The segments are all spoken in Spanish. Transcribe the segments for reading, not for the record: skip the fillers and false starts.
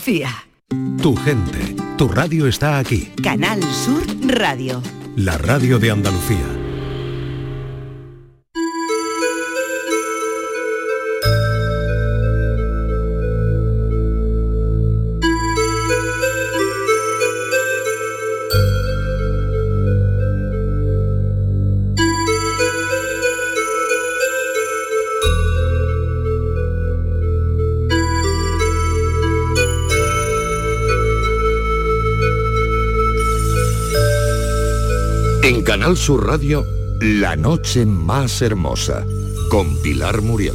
Tu gente, tu radio está aquí. Canal Sur Radio. La radio de Andalucía. En Canal Sur Radio, La noche más hermosa, con Pilar Muriel.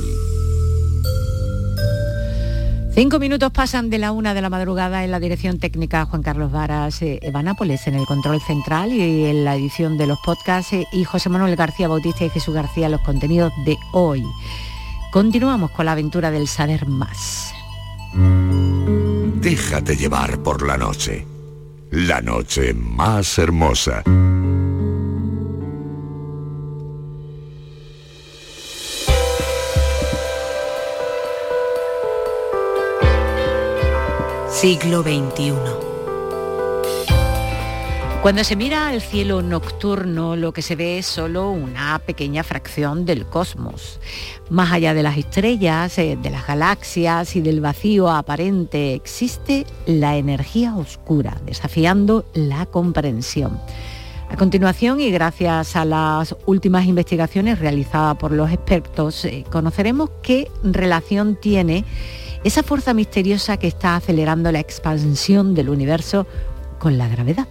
5 minutos pasan de la 1 de la madrugada. En la dirección técnica Juan Carlos Varas, Eva Nápoles en el control central y en la edición de los podcasts, y José Manuel García Bautista y Jesús García los contenidos de hoy. Continuamos con la aventura del saber más. Déjate llevar por la noche más hermosa. Siglo XXI. Cuando se mira al cielo nocturno, lo que se ve es solo una pequeña fracción del cosmos. Más allá de las estrellas, de las galaxias y del vacío aparente, existe la energía oscura, desafiando la comprensión. A continuación, y gracias a las últimas investigaciones realizadas por los expertos, conoceremos qué relación tiene esa fuerza misteriosa que está acelerando la expansión del universo con la gravedad.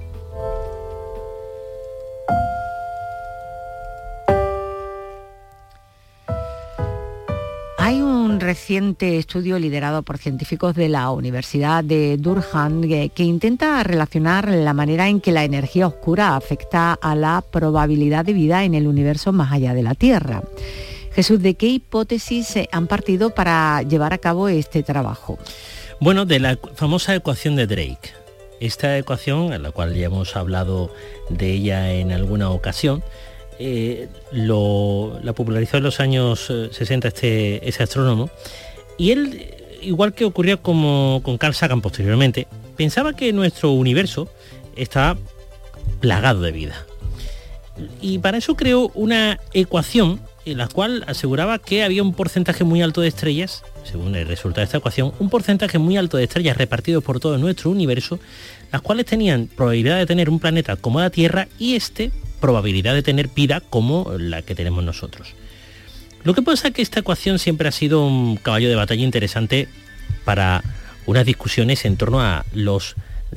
Hay un reciente estudio liderado por científicos de la Universidad de Durham que intenta relacionar la manera en que la energía oscura afecta a la probabilidad de vida en el universo más allá de la Tierra. Jesús, ¿de qué hipótesis han partido para llevar a cabo este trabajo? Bueno, de la famosa ecuación de Drake. Esta ecuación, en la cual ya hemos hablado de ella en alguna ocasión, la popularizó en los años 60 ese astrónomo, y él, igual que ocurrió con Carl Sagan posteriormente, pensaba que nuestro universo estaba plagado de vida. Y para eso creó una ecuación en la cual aseguraba que había un porcentaje muy alto de estrellas, según el resultado de esta ecuación, un porcentaje muy alto de estrellas repartidos por todo nuestro universo, las cuales tenían probabilidad de tener un planeta como la Tierra y probabilidad de tener vida como la que tenemos nosotros. Lo que pasa es que esta ecuación siempre ha sido un caballo de batalla interesante para unas discusiones en torno a los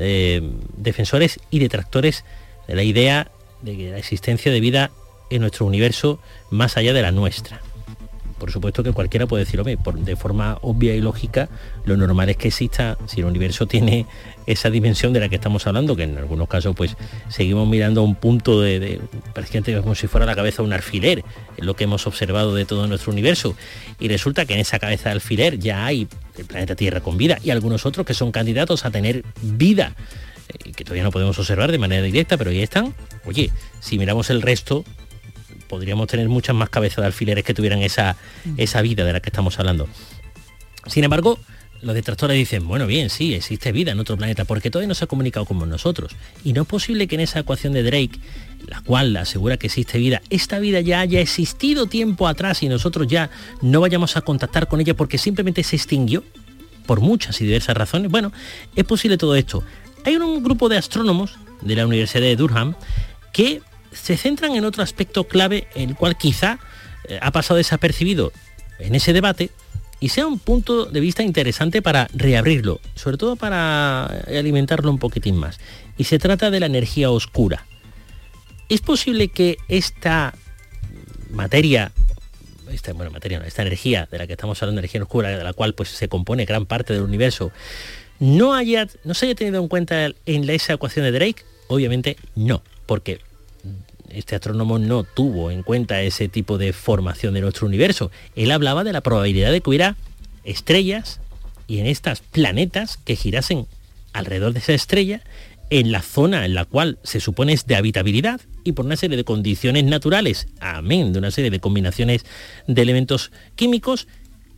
defensores y detractores de la idea de la existencia de vida en nuestro universo más allá de la nuestra. Por supuesto que cualquiera puede decir, de forma obvia y lógica, lo normal es que exista, si el universo tiene esa dimensión de la que estamos hablando, que en algunos casos pues seguimos mirando a un punto prácticamente como si fuera la cabeza de un alfiler, es lo que hemos observado de todo nuestro universo, y resulta que en esa cabeza de alfiler ya hay el planeta Tierra con vida y algunos otros que son candidatos a tener vida, que todavía no podemos observar de manera directa, pero ahí están. Oye, si miramos el resto, podríamos tener muchas más cabezas de alfileres que tuvieran esa vida de la que estamos hablando. Sin embargo, los detractores dicen, bueno, bien, sí, existe vida en otro planeta, porque todavía no se ha comunicado con nosotros. Y no es posible que en esa ecuación de Drake, la cual asegura que existe vida, esta vida ya haya existido tiempo atrás y nosotros ya no vayamos a contactar con ella porque simplemente se extinguió, por muchas y diversas razones. Bueno, es posible todo esto. Hay un grupo de astrónomos de la Universidad de Durham que se centran en otro aspecto clave, en el cual quizá ha pasado desapercibido en ese debate y sea un punto de vista interesante para reabrirlo, sobre todo para alimentarlo un poquitín más. Y se trata de la energía oscura. ¿Es posible que esta energía de la que estamos hablando, energía oscura, de la cual pues se compone gran parte del universo, no se haya tenido en cuenta en esa ecuación de Drake? Obviamente no, porque este astrónomo no tuvo en cuenta ese tipo de formación de nuestro universo. Él hablaba de la probabilidad de que hubiera estrellas y en estas planetas que girasen alrededor de esa estrella en la zona en la cual se supone es de habitabilidad y por una serie de condiciones naturales, amén de una serie de combinaciones de elementos químicos,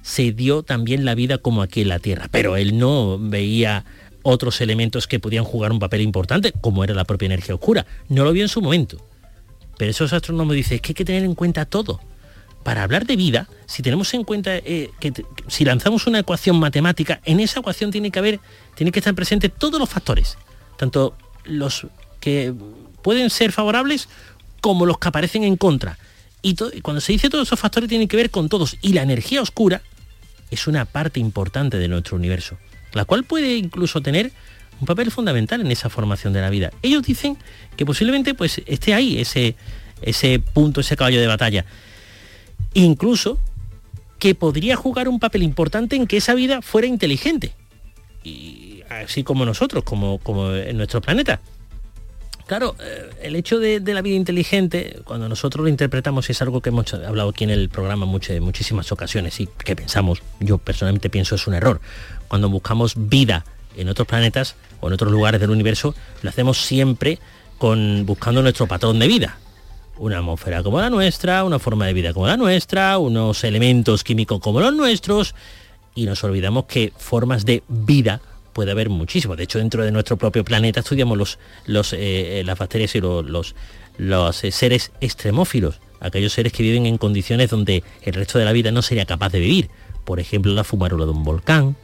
se dio también la vida como aquí en la Tierra, pero él no veía otros elementos que podían jugar un papel importante, como era la propia energía oscura. No lo vio en su momento. Pero esos astrónomos dicen que hay que tener en cuenta todo. Para hablar de vida, si tenemos en cuenta si lanzamos una ecuación matemática, en esa ecuación tiene que estar presentes todos los factores, tanto los que pueden ser favorables como los que aparecen en contra. Y cuando se dice todos esos factores tienen que ver con todos. Y la energía oscura es una parte importante de nuestro universo, la cual puede incluso tener un papel fundamental en esa formación de la vida. Ellos dicen que posiblemente pues esté ahí ese punto, ese caballo de batalla. Incluso que podría jugar un papel importante en que esa vida fuera inteligente. Y así como nosotros, como en nuestro planeta. Claro, el hecho de la vida inteligente, cuando nosotros lo interpretamos, es algo que hemos hablado aquí en el programa muchísimas ocasiones y que pensamos, yo personalmente pienso es un error. Cuando buscamos vida en otros planetas o en otros lugares del universo, lo hacemos siempre buscando nuestro patrón de vida. Una atmósfera como la nuestra, una forma de vida como la nuestra, unos elementos químicos como los nuestros, y nos olvidamos que formas de vida puede haber muchísimo. De hecho, dentro de nuestro propio planeta estudiamos las bacterias y los seres extremófilos, aquellos seres que viven en condiciones donde el resto de la vida no sería capaz de vivir. Por ejemplo, la fumarola de un volcán,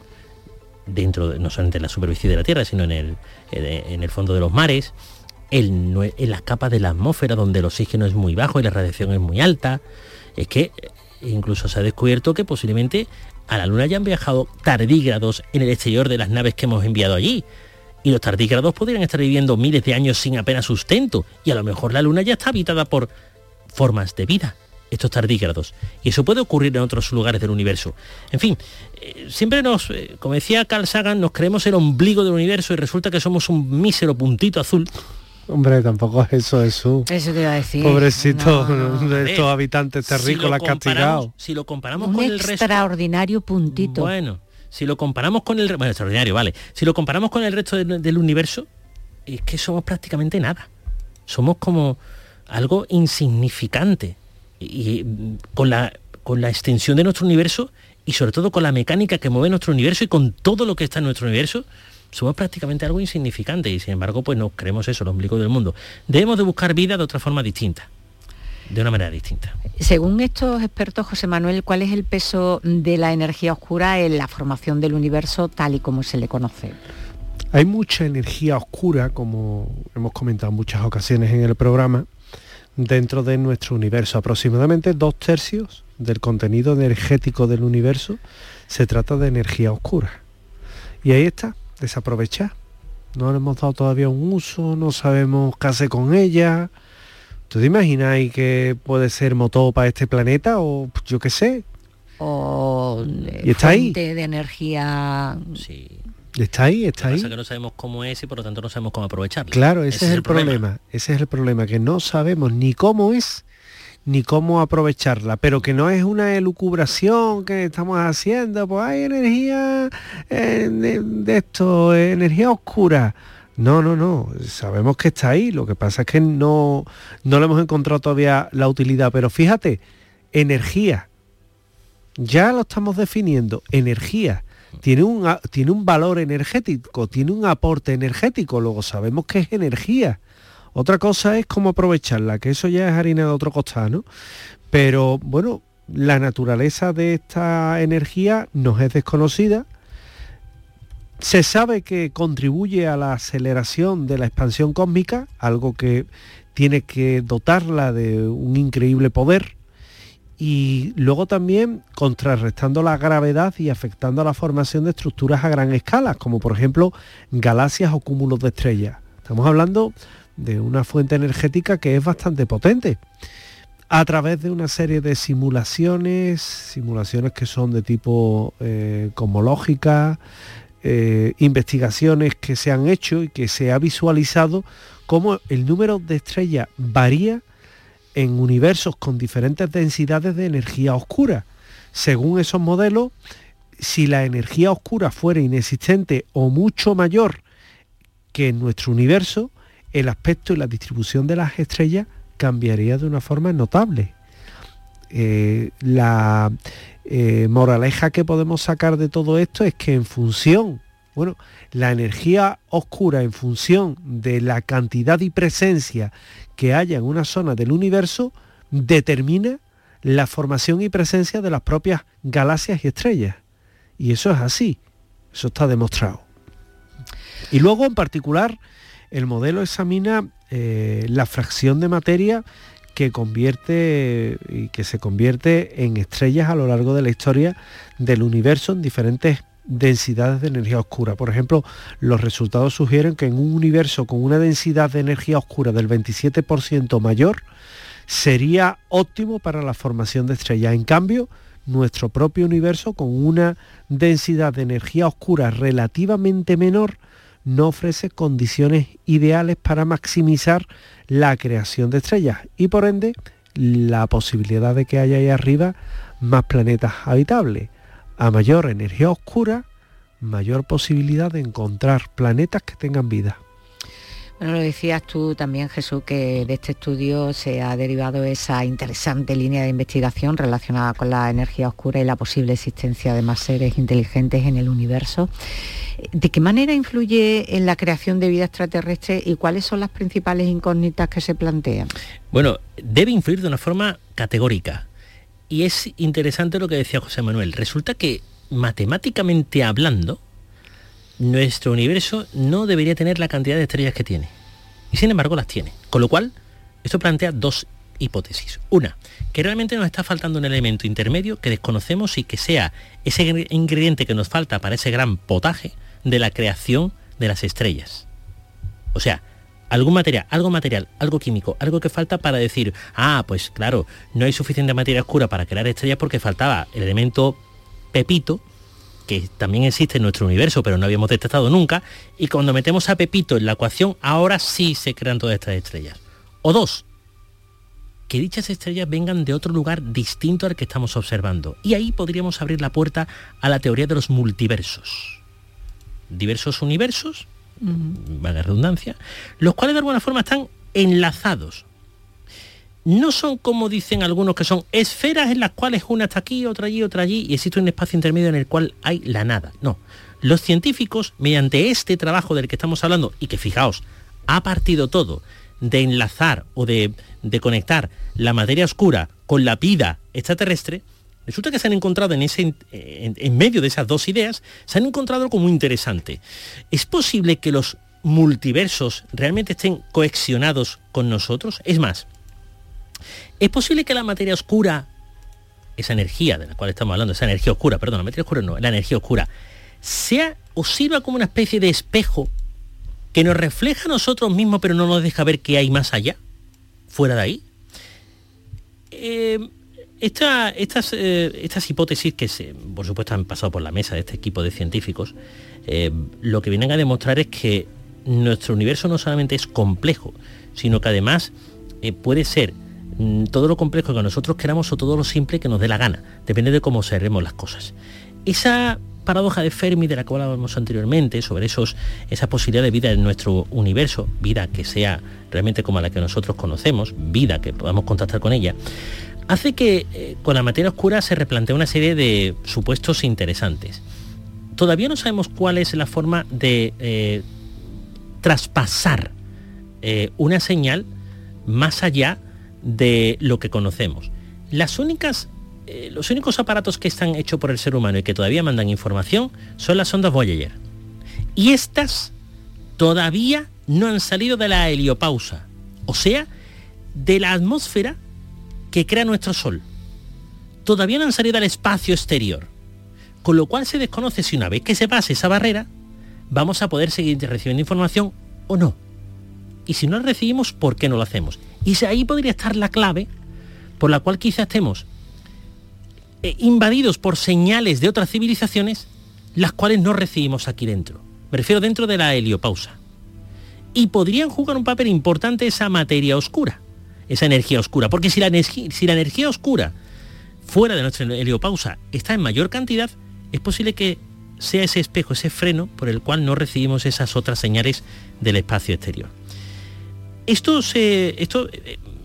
no solamente en la superficie de la Tierra, sino en el fondo de los mares, en las capas de la atmósfera donde el oxígeno es muy bajo y la radiación es muy alta. Es que incluso se ha descubierto que posiblemente a la Luna ya han viajado tardígrados en el exterior de las naves que hemos enviado allí. Y los tardígrados podrían estar viviendo miles de años sin apenas sustento. Y a lo mejor la Luna ya está habitada por formas de vida, estos tardígrados. Y eso puede ocurrir en otros lugares del universo. En fin, siempre como decía Carl Sagan, nos creemos el ombligo del universo y resulta que somos un mísero puntito azul. Hombre, tampoco es eso, Jesús. Eso te iba a decir. Pobrecito de estos habitantes terrícolas castigados. Si lo comparamos con el resto... extraordinario puntito. Bueno, si lo comparamos con el... Bueno, extraordinario, vale. Si lo comparamos con el resto del universo, es que somos prácticamente nada. Somos como algo insignificante. Y con la extensión de nuestro universo y sobre todo con la mecánica que mueve nuestro universo y con todo lo que está en nuestro universo, somos prácticamente algo insignificante y sin embargo pues nos creemos eso, el ombligo del mundo. Debemos de buscar vida de otra forma distinta, de una manera distinta. Según estos expertos, José Manuel, ¿cuál es el peso de la energía oscura en la formación del universo tal y como se le conoce? Hay mucha energía oscura, como hemos comentado en muchas ocasiones en el programa, dentro de nuestro universo. Aproximadamente 2/3 del contenido energético del universo se trata de energía oscura. Y ahí está, desaprovechar. No le hemos dado todavía un uso, no sabemos qué hacer con ella. ¿Tú te imaginas que puede ser motor para este planeta o yo qué sé? O y está fuente ahí de energía. Sí. Está ahí. Pasa que no sabemos cómo es y por lo tanto no sabemos cómo aprovecharlo. Claro, ese es el problema. Ese es el problema, que no sabemos ni cómo es ni cómo aprovecharla, pero que no es una elucubración que estamos haciendo, pues hay energía de esto, energía oscura. No, sabemos que está ahí, lo que pasa es que no le hemos encontrado todavía la utilidad, pero fíjate, energía, ya lo estamos definiendo, energía, tiene un valor energético, tiene un aporte energético, luego sabemos que es energía. Otra cosa es cómo aprovecharla, que eso ya es harina de otro costal, ¿no? Pero, bueno, la naturaleza de esta energía nos es desconocida. Se sabe que contribuye a la aceleración de la expansión cósmica, algo que tiene que dotarla de un increíble poder. Y luego también contrarrestando la gravedad y afectando a la formación de estructuras a gran escala, como por ejemplo galaxias o cúmulos de estrellas. Estamos hablando de una fuente energética que es bastante potente, a través de una serie de simulaciones que son de tipo cosmológica, investigaciones que se han hecho y que se ha visualizado cómo el número de estrellas varía en universos con diferentes densidades de energía oscura. Según esos modelos, si la energía oscura fuera inexistente o mucho mayor que en nuestro universo, el aspecto y la distribución de las estrellas cambiaría de una forma notable. la moraleja que podemos sacar de todo esto es que la energía oscura en función de la cantidad y presencia que haya en una zona del universo determina la formación y presencia de las propias galaxias y estrellas. Y eso es así, eso está demostrado. Y luego, en particular, el modelo examina la fracción de materia que se convierte en estrellas a lo largo de la historia del universo en diferentes densidades de energía oscura. Por ejemplo, los resultados sugieren que en un universo con una densidad de energía oscura del 27% mayor sería óptimo para la formación de estrellas. En cambio, nuestro propio universo con una densidad de energía oscura relativamente menor no ofrece condiciones ideales para maximizar la creación de estrellas y por ende la posibilidad de que haya ahí arriba más planetas habitables. A mayor energía oscura, mayor posibilidad de encontrar planetas que tengan vida. Bueno, lo decías tú también, Jesús, que de este estudio se ha derivado esa interesante línea de investigación relacionada con la energía oscura y la posible existencia de más seres inteligentes en el universo. ¿De qué manera influye en la creación de vida extraterrestre y cuáles son las principales incógnitas que se plantean? Bueno, debe influir de una forma categórica. Y es interesante lo que decía José Manuel. Resulta que, matemáticamente hablando, nuestro universo no debería tener la cantidad de estrellas que tiene. Y sin embargo las tiene. Con lo cual, esto plantea dos hipótesis. Una, que realmente nos está faltando un elemento intermedio que desconocemos y que sea ese ingrediente que nos falta para ese gran potaje de la creación de las estrellas. O sea, algo material, algo químico, algo que falta para decir, pues claro, no hay suficiente materia oscura para crear estrellas porque faltaba el elemento Pepito, que también existe en nuestro universo, pero no habíamos detectado nunca, y cuando metemos a Pepito en la ecuación, ahora sí se crean todas estas estrellas. O dos, que dichas estrellas vengan de otro lugar distinto al que estamos observando. Y ahí podríamos abrir la puerta a la teoría de los multiversos. Diversos universos, valga la redundancia, los cuales de alguna forma están enlazados. No son como dicen algunos que son esferas en las cuales una está aquí, otra allí, y existe un espacio intermedio en el cual hay la nada. No, los científicos, mediante este trabajo del que estamos hablando, y que fijaos, ha partido todo de enlazar o de conectar la materia oscura con la vida extraterrestre, resulta que se han encontrado en medio de esas dos ideas, se han encontrado algo muy interesante. ¿Es posible que los multiversos realmente estén coexionados con nosotros? Es más, ¿es posible que la materia oscura, esa energía de la cual estamos hablando, la energía oscura, sea o sirva como una especie de espejo que nos refleja a nosotros mismos pero no nos deja ver qué hay más allá, fuera de ahí? Estas hipótesis que por supuesto han pasado por la mesa de este equipo de científicos, lo que vienen a demostrar es que nuestro universo no solamente es complejo, sino que además puede ser todo lo complejo que nosotros queramos o todo lo simple que nos dé la gana, depende de cómo observemos las cosas. Esa paradoja de Fermi de la que hablábamos anteriormente, sobre esa posibilidad de vida en nuestro universo, vida que sea realmente como la que nosotros conocemos, vida que podamos contactar con ella, hace que con la materia oscura se replantee una serie de supuestos interesantes. Todavía no sabemos cuál es la forma de traspasar una señal más allá de lo que conocemos. Los únicos aparatos que están hechos por el ser humano y que todavía mandan información son las ondas Voyager. Y estas todavía no han salido de la heliopausa, o sea, de la atmósfera que crea nuestro Sol. Todavía no han salido al espacio exterior, con lo cual se desconoce si una vez que se pase esa barrera vamos a poder seguir recibiendo información o no. Y si no la recibimos, ¿por qué no lo hacemos? Y ahí podría estar la clave por la cual quizás estemos invadidos por señales de otras civilizaciones, las cuales no recibimos aquí dentro. Me refiero dentro de la heliopausa. Y podrían jugar un papel importante esa materia oscura, esa energía oscura, porque si la energía oscura fuera de nuestra heliopausa está en mayor cantidad, es posible que sea ese espejo, ese freno por el cual no recibimos esas otras señales del espacio exterior. Esto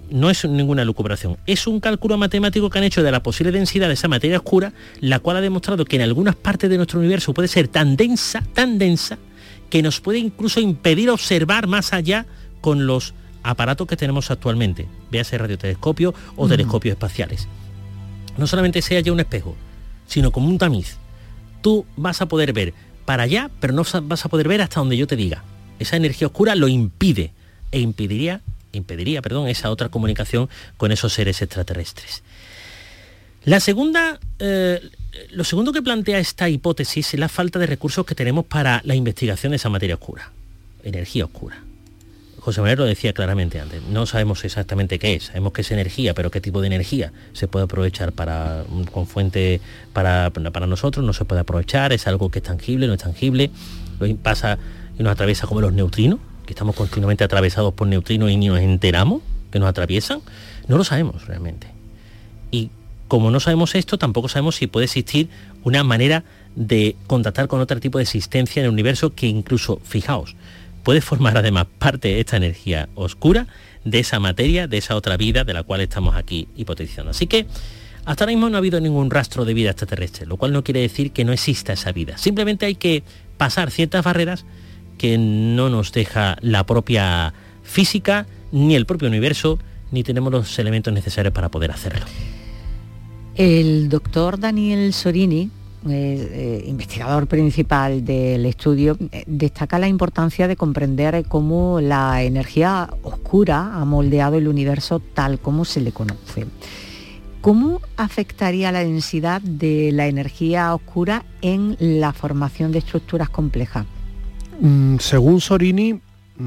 no es ninguna lucubración, es un cálculo matemático que han hecho de la posible densidad de esa materia oscura, la cual ha demostrado que en algunas partes de nuestro universo puede ser tan densa, que nos puede incluso impedir observar más allá con los aparatos que tenemos actualmente, véase radiotelescopio o telescopios espaciales. No solamente sea ya un espejo, sino como un tamiz. Tú vas a poder ver para allá, pero no vas a poder ver hasta donde yo te diga. Esa energía oscura lo impide e impediría esa otra comunicación con esos seres extraterrestres. Lo segundo que plantea esta hipótesis es la falta de recursos que tenemos para la investigación de esa materia oscura, energía oscura. José Manuel lo decía claramente antes, no sabemos exactamente qué es, sabemos que es energía, pero qué tipo de energía se puede aprovechar con fuente para nosotros, no se puede aprovechar, es algo que es tangible, no es tangible, pasa y nos atraviesa como los neutrinos, que estamos continuamente atravesados por neutrinos y ni nos enteramos que nos atraviesan, no lo sabemos realmente. Y como no sabemos esto, tampoco sabemos si puede existir una manera de contactar con otro tipo de existencia en el universo que incluso, fijaos, puede formar además parte de esta energía oscura, de esa materia, de esa otra vida de la cual estamos aquí hipotetizando. Así que hasta ahora mismo no ha habido ningún rastro de vida extraterrestre, lo cual no quiere decir que no exista esa vida. Simplemente hay que pasar ciertas barreras que no nos deja la propia física, ni el propio universo, ni tenemos los elementos necesarios para poder hacerlo. El doctor Daniel Sorini, investigador principal del estudio, destaca la importancia de comprender cómo la energía oscura ha moldeado el universo tal como se le conoce. ¿Cómo afectaría la densidad de la energía oscura en la formación de estructuras complejas? Según Sorini,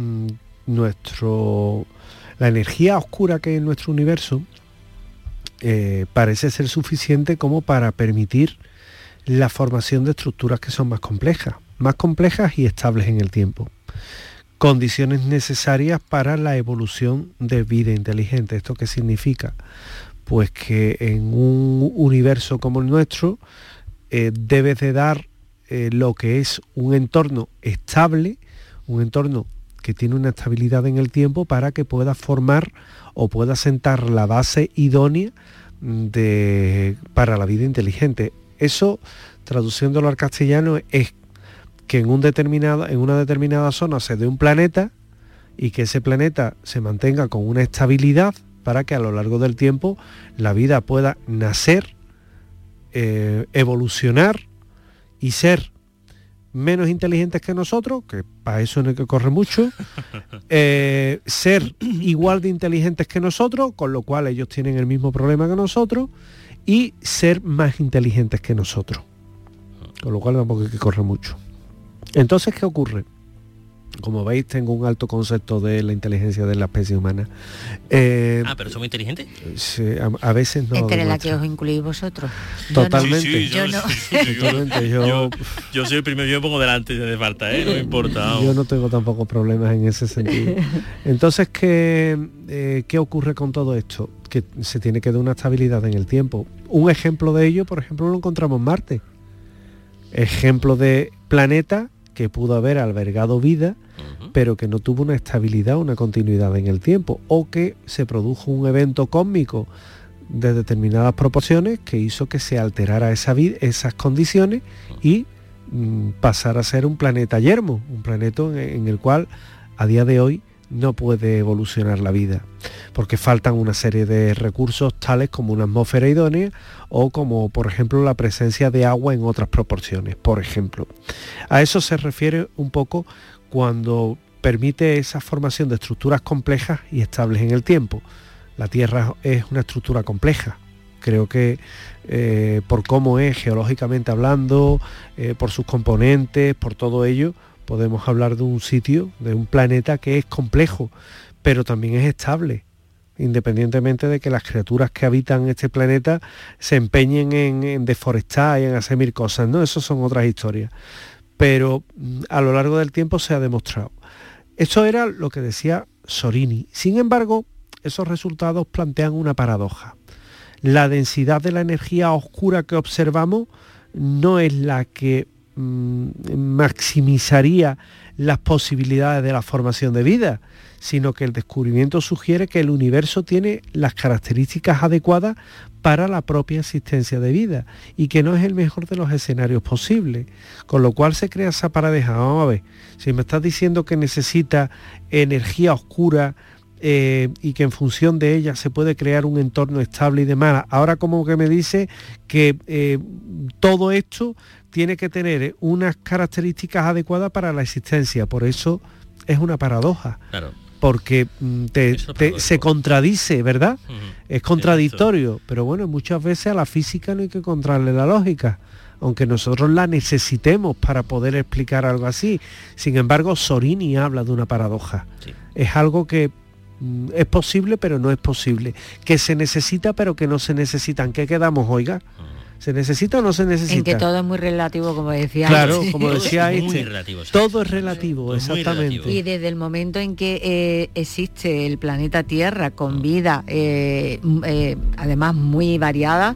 la energía oscura que hay en nuestro universo parece ser suficiente como para permitir la formación de estructuras que son más complejas y estables en el tiempo. Condiciones necesarias para la evolución de vida inteligente. ¿Esto qué significa? Pues que en un universo como el nuestro debe de dar lo que es un entorno estable, un entorno que tiene una estabilidad en el tiempo para que pueda formar o pueda sentar la base idónea para la vida inteligente. Eso, traduciéndolo al castellano, es que en una determinada zona se dé un planeta y que ese planeta se mantenga con una estabilidad para que a lo largo del tiempo la vida pueda nacer, evolucionar y ser menos inteligentes que nosotros, que para eso no hay que correr mucho, ser igual de inteligentes que nosotros, con lo cual ellos tienen el mismo problema que nosotros, y ser más inteligentes que nosotros, con lo cual tampoco hay que correr mucho. Entonces, ¿qué ocurre? Como veis, tengo un alto concepto de la inteligencia de la especie humana. ¿Pero somos inteligentes? Sí, a veces no. Entre la que os incluís vosotros. Totalmente. Yo no. Totalmente. Yo soy el primero, yo me pongo delante si hace falta, no me importa. Yo no tengo tampoco problemas en ese sentido. Entonces, ¿qué ocurre con todo esto? Que se tiene que dar una estabilidad en el tiempo. Un ejemplo de ello, por ejemplo, lo encontramos en Marte. Ejemplo de planeta que pudo haber albergado vida, pero que no tuvo una estabilidad, una continuidad en el tiempo, o que se produjo un evento cósmico de determinadas proporciones que hizo que se alterara esas condiciones y pasara a ser un planeta yermo, un planeta en el cual a día de hoy no puede evolucionar la vida, porque faltan una serie de recursos tales como una atmósfera idónea o como, por ejemplo, la presencia de agua en otras proporciones, por ejemplo. A eso se refiere un poco cuando permite esa formación de estructuras complejas y estables en el tiempo. La Tierra es una estructura compleja. Creo que por cómo es geológicamente hablando, por sus componentes, por todo ello, podemos hablar de un sitio, de un planeta que es complejo, pero también es estable, independientemente de que las criaturas que habitan este planeta se empeñen en deforestar y en hacer mil cosas, ¿no? Eso son otras historias. Pero a lo largo del tiempo se ha demostrado. Esto era lo que decía Sorini. Sin embargo, esos resultados plantean una paradoja. La densidad de la energía oscura que observamos no es la que maximizaría las posibilidades de la formación de vida, sino que el descubrimiento sugiere que el universo tiene las características adecuadas para la propia existencia de vida y que no es el mejor de los escenarios posibles, con lo cual se crea esa paradoja. Vamos a ver, si me estás diciendo que necesita energía oscura y que en función de ella se puede crear un entorno estable y demás, ahora como que me dice que todo esto tiene que tener unas características adecuadas para la existencia, por eso es una paradoja. Claro. Porque se contradice, ¿verdad? Es contradictorio, pero bueno, muchas veces a la física no hay que encontrarle la lógica, aunque nosotros la necesitemos para poder explicar algo así. Sin embargo, Sorini habla de una paradoja. Sí. Es algo que es posible, pero no es posible. Que se necesita, pero que no se necesita. ¿En qué quedamos, oiga? ¿Se necesita o no se necesita? En que todo es muy relativo, como decía. Claro, como decía muy relativo, todo es relativo, exactamente. Relativo. Y desde el momento en que existe el planeta Tierra con vida, además muy variada,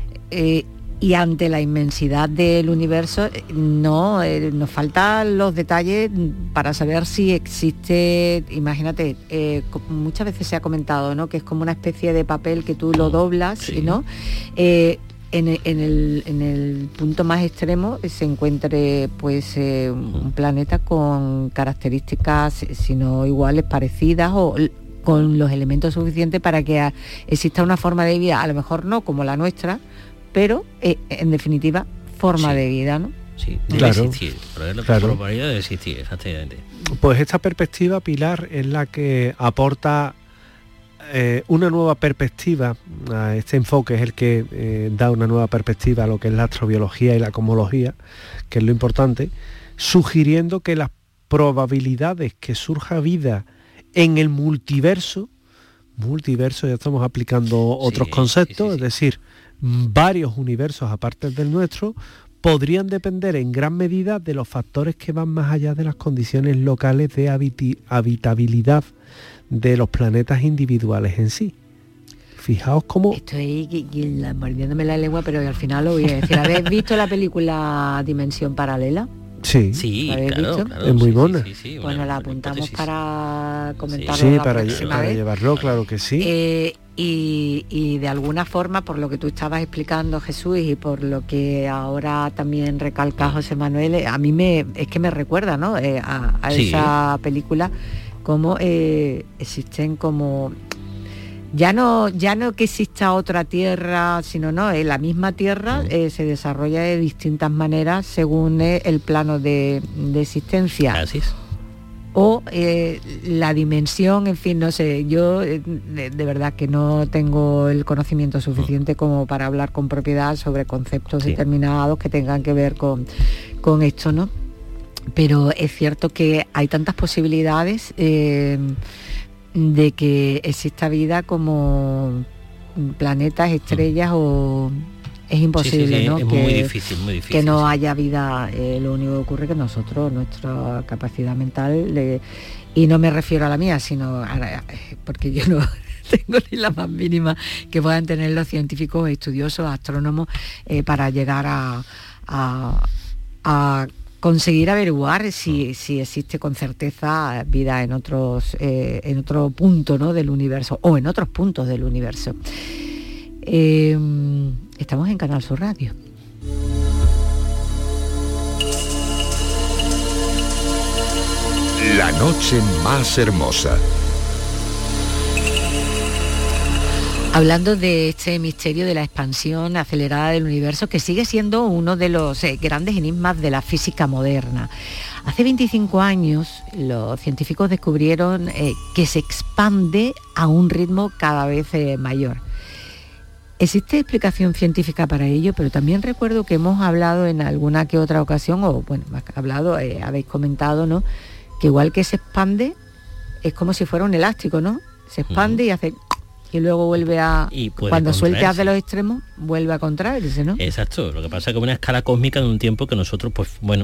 y ante la inmensidad del universo, nos faltan los detalles para saber si existe, imagínate, muchas veces se ha comentado, ¿no?, que es como una especie de papel que tú lo doblas, sí, ¿no? En el punto más extremo se encuentre pues un planeta con características, si no iguales, parecidas, o con los elementos suficientes para que exista una forma de vida, a lo mejor no como la nuestra, pero en definitiva forma de vida, ¿no? Sí, debe claro, existir, la probabilidad de existir, exactamente. Pues esta perspectiva, Pilar, es la que aporta una nueva perspectiva a este enfoque, es el que da una nueva perspectiva a lo que es la astrobiología y la cosmología, que es lo importante, sugiriendo que las probabilidades que surja vida en el multiverso, ya estamos aplicando otros conceptos, es decir, varios universos aparte del nuestro, podrían depender en gran medida de los factores que van más allá de las condiciones locales de habitabilidad de los planetas individuales en sí. Fijaos cómo... Estoy mordiéndome la lengua, pero al final lo voy a decir. ¿Habéis visto la película Dimensión Paralela? Sí, claro, es muy buena. Sí, bueno, la apuntamos para comentarlo. Sí, la para próxima vez. llevarlo, claro que sí. Y de alguna forma, por lo que tú estabas explicando, Jesús, y por lo que ahora también recalca José Manuel, a mí es que me recuerda, ¿no?, a esa película, cómo existen como... Ya no que exista otra tierra, sino la misma tierra se desarrolla de distintas maneras según el plano de existencia. Así es. O la dimensión, en fin, no sé, yo de verdad que no tengo el conocimiento suficiente como para hablar con propiedad sobre conceptos determinados que tengan que ver con esto, ¿no? Pero es cierto que hay tantas posibilidades de que exista vida como planetas, estrellas, o es imposible, ¿no? Es muy difícil. Que no haya vida. Lo único que ocurre es que nosotros, nuestra capacidad mental, y no me refiero a la mía, sino porque yo no tengo ni la más mínima que puedan tener los científicos, estudiosos, astrónomos, para llegar a conseguir averiguar si existe con certeza vida en otro punto, ¿no?, del universo, o en otros puntos del universo. Estamos en Canal Sur Radio. La noche más hermosa. Hablando de este misterio de la expansión acelerada del universo, que sigue siendo uno de los grandes enigmas de la física moderna. Hace 25 años los científicos descubrieron que se expande a un ritmo cada vez mayor. Existe explicación científica para ello, pero también recuerdo que hemos hablado en alguna que otra ocasión, o bueno, más que hablado, habéis comentado, ¿no?, que igual que se expande, es como si fuera un elástico, ¿no? Se expande y hace... y luego vuelve cuando sueltas de los extremos, vuelve a contraerse, ¿no? Exacto, lo que pasa es que es una escala cósmica de un tiempo que nosotros, pues bueno,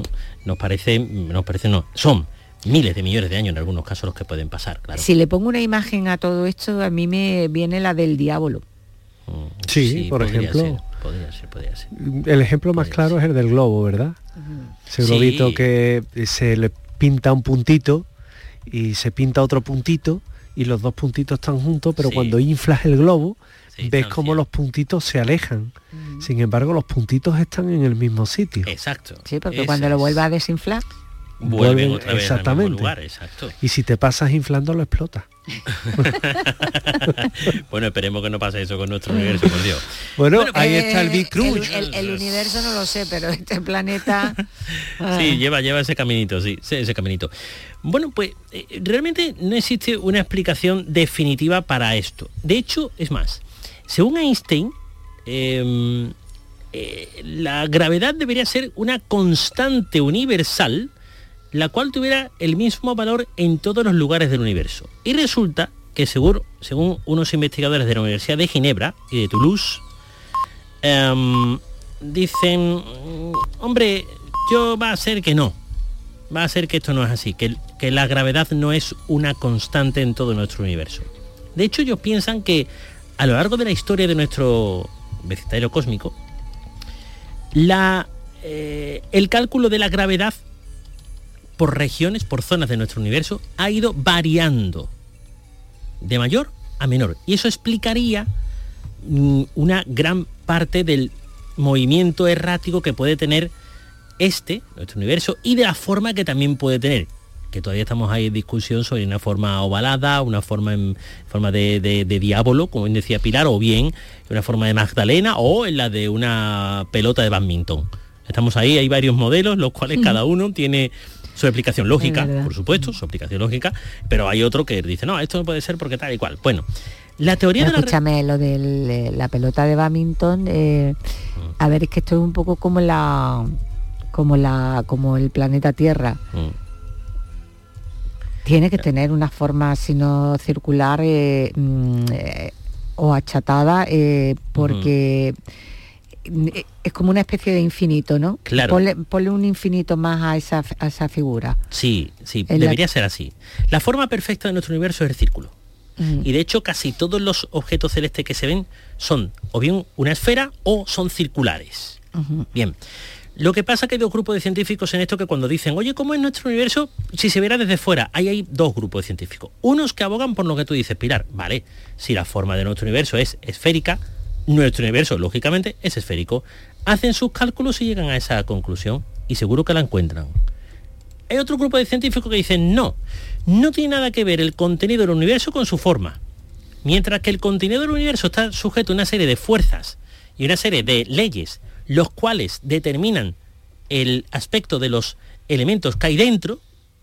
son miles de millones de años en algunos casos los que pueden pasar, claro. Si le pongo una imagen a todo esto, a mí me viene la del diablo. Sí, por ejemplo. Podría ser. El ejemplo más claro es el del globo, ¿verdad? Ese globito que se le pinta un puntito y se pinta otro puntito y los dos puntitos están juntos, pero cuando inflas el globo ves como los puntitos se alejan. Sin embargo, los puntitos están en el mismo sitio. Exacto. Sí, porque cuando lo vuelva a desinflar, vuelven otra vez exactamente al mismo lugar, exacto. Y si te pasas inflando, lo explotas. Bueno, esperemos que no pase eso con nuestro universo, por Dios. Bueno, ahí está el Big Crunch. El universo no lo sé, pero este planeta... Sí, lleva ese caminito, ese caminito. Bueno, pues realmente no existe una explicación definitiva para esto. De hecho, es más, según Einstein, la gravedad debería ser una constante universal, la cual tuviera el mismo valor en todos los lugares del universo. Y resulta que según unos investigadores de la Universidad de Ginebra y de Toulouse, dicen, hombre, va a ser que no. Va a ser que esto no es así, que la gravedad no es una constante en todo nuestro universo. De hecho, ellos piensan que a lo largo de la historia de nuestro vecindario cósmico, el cálculo de la gravedad por regiones, por zonas de nuestro universo, ha ido variando de mayor a menor. Y eso explicaría una gran parte del movimiento errático que puede tener nuestro universo, y de la forma que también puede tener, que todavía estamos ahí en discusión sobre una forma ovalada, una forma en forma de diablo, como bien decía Pilar, o bien una forma de Magdalena, o en la de una pelota de bádminton. Estamos ahí, hay varios modelos, los cuales cada uno tiene su explicación lógica, por supuesto, su aplicación lógica, pero hay otro que dice, no, esto no puede ser porque tal y cual. Bueno, la teoría de escúchame, lo de la pelota de bádminton, a ver, es que esto es un poco como el planeta Tierra. Tiene que tener una forma, si no circular o achatada, porque es como una especie de infinito, ¿no? Claro. Ponle un infinito más a esa figura. Sí, debería ser así. La forma perfecta de nuestro universo es el círculo. Y de hecho casi todos los objetos celestes que se ven son o bien una esfera o son circulares. Bien. Lo que pasa es que hay dos grupos de científicos en esto que cuando dicen, oye, ¿cómo es nuestro universo si se viera desde fuera? Ahí hay dos grupos de científicos. Unos que abogan por lo que tú dices, Pilar. Vale, si la forma de nuestro universo es esférica, nuestro universo, lógicamente, es esférico. Hacen sus cálculos y llegan a esa conclusión, y seguro que la encuentran. Hay otro grupo de científicos que dicen, no tiene nada que ver el contenido del universo con su forma. Mientras que el contenido del universo está sujeto a una serie de fuerzas y una serie de leyes, los cuales determinan el aspecto de los elementos que hay dentro,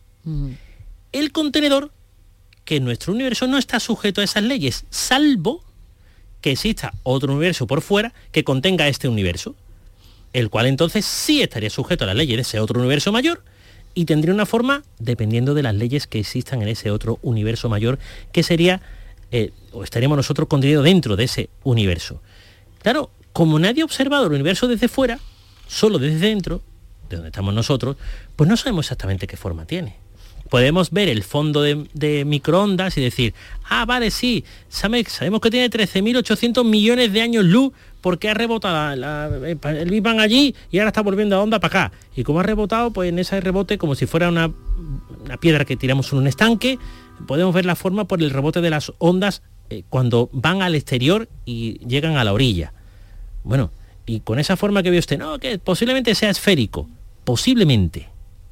el contenedor, que nuestro universo no está sujeto a esas leyes, salvo que exista otro universo por fuera que contenga este universo, el cual entonces sí estaría sujeto a las leyes de ese otro universo mayor y tendría una forma dependiendo de las leyes que existan en ese otro universo mayor, que sería, o estaríamos nosotros contenidos dentro de ese universo. Claro, como nadie ha observado el universo desde fuera, solo desde dentro, de donde estamos nosotros, pues no sabemos exactamente qué forma tiene. Podemos ver el fondo de microondas y decir, vale, sí, sabemos que tiene 13.800 millones de años luz porque ha rebotado el Big Bang allí y ahora está volviendo a onda para acá. Y como ha rebotado, pues en ese rebote, como si fuera una piedra que tiramos en un estanque, podemos ver la forma por el rebote de las ondas cuando van al exterior y llegan a la orilla. Bueno, y con esa forma que ve usted, que posiblemente sea esférico, posiblemente,